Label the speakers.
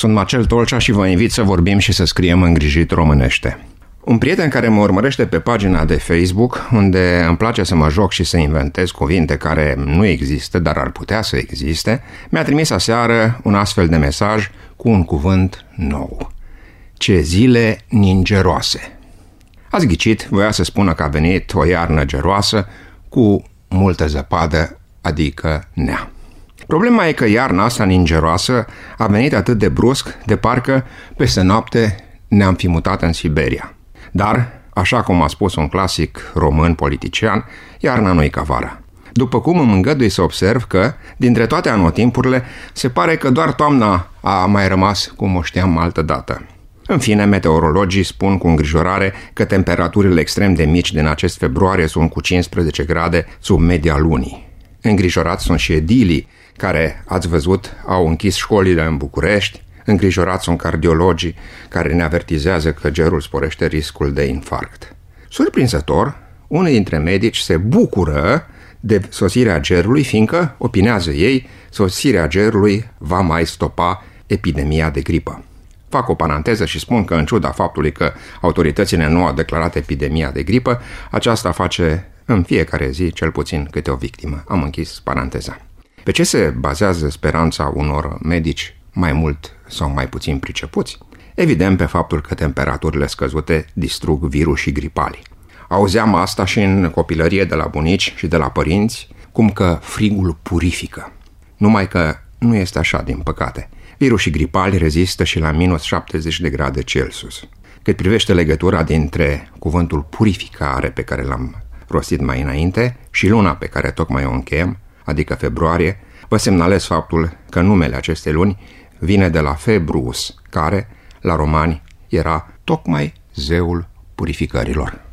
Speaker 1: Sunt Marcel Tolcea și vă invit să vorbim și să scriem îngrijit românește. Un prieten care mă urmărește pe pagina de Facebook, unde îmi place să mă joc și să inventez cuvinte care nu există, dar ar putea să existe, mi-a trimis aseară un astfel de mesaj cu un cuvânt nou. Ce zile ningeroase. Ați ghicit, voia să spună că a venit o iarnă geroasă cu multă zăpadă, adică nea. Problema e că iarna asta ningeroasă a venit atât de brusc, de parcă peste noapte ne-am fi mutat în Siberia. Dar, așa cum a spus un clasic român politician, iarna nu-i ca vara. După cum îmi îngădui să observ că, dintre toate anotimpurile, se pare că doar toamna a mai rămas cum o știam altădată. În fine, meteorologii spun cu îngrijorare că temperaturile extrem de mici din acest februarie sunt cu 15 grade sub media lunii. Îngrijorați sunt și edilii care, ați văzut, au închis școlile în București. Îngrijorați sunt cardiologii care ne avertizează că gerul sporește riscul de infarct. Surprinzător, unii dintre medici se bucură de sosirea gerului, fiindcă, opinează ei, sosirea gerului va mai stopa epidemia de gripă. Fac o paranteză și spun că, în ciuda faptului că autoritățile nu au declarat epidemia de gripă, aceasta face în fiecare zi cel puțin câte o victimă. Am închis paranteza. Pe ce se bazează speranța unor medici mai mult sau mai puțin pricepuți? Evident pe faptul că temperaturile scăzute distrug virusii gripali. Auzeam asta și în copilărie de la bunici și de la părinți, cum că frigul purifică. Numai că nu este așa, din păcate. Virusii gripali rezistă și la minus 70 de grade Celsius. Cât privește legătura dintre cuvântul purificare pe care l-am rostit mai înainte și luna pe care tocmai o încheiem, adică februarie, vă semnalez faptul că numele acestei luni vine de la Februs, care, la romani, era tocmai zeul purificărilor.